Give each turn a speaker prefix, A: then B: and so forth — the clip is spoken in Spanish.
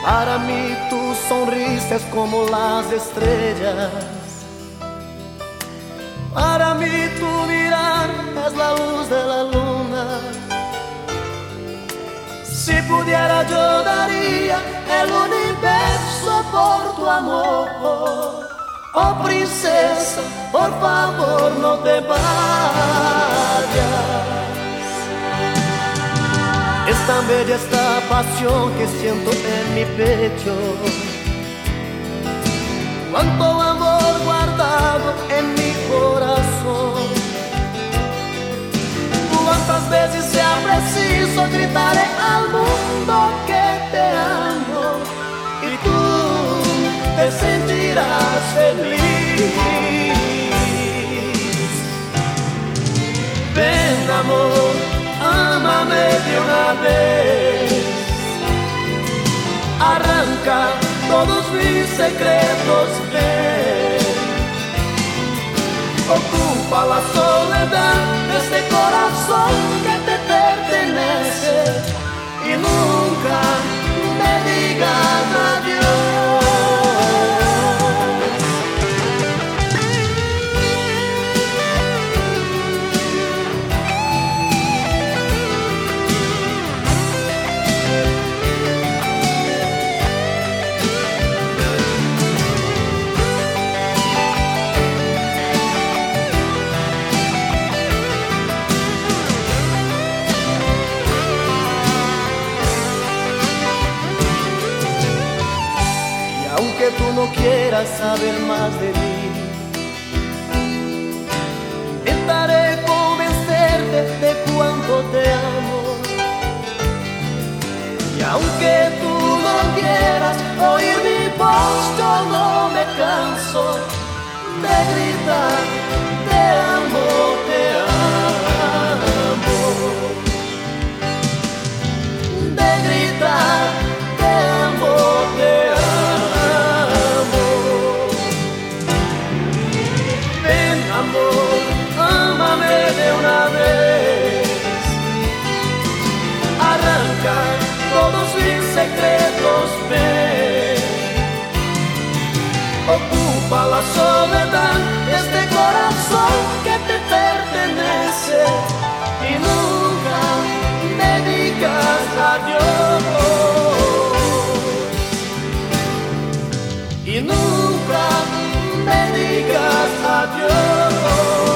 A: Para mí tu sonrisa es como las estrellas. Para mí tu mirar es la luz de la luna. Si pudiera yo daría el universo por tu amor. Oh princesa, por favor no te vayas. Es tan bella esta pasión que siento en mi pecho. Cuánto amor guardado en mi corazón. Cuántas veces sea preciso gritaré al mundo que te amo y tú te sentirás feliz. Ven amor, ámame de una vez. Arranca todos mis secretos, ven. Ocupa la soledad de este corazón que te pertenece y nunca me digas adiós. Aunque tú no quieras saber más de mí, intentaré convencerte de cuánto te amo. Y aunque tú no quieras oír mi voz, yo no me canso de gritar, te amo, te amo. De gritar, te amo, te amo. Ámame de una vez. Arranca todos mis secretos, ven. Ocupa la soledad de este corazón que te pertenece y nunca me digas adiós. Y nunca me digas adiós.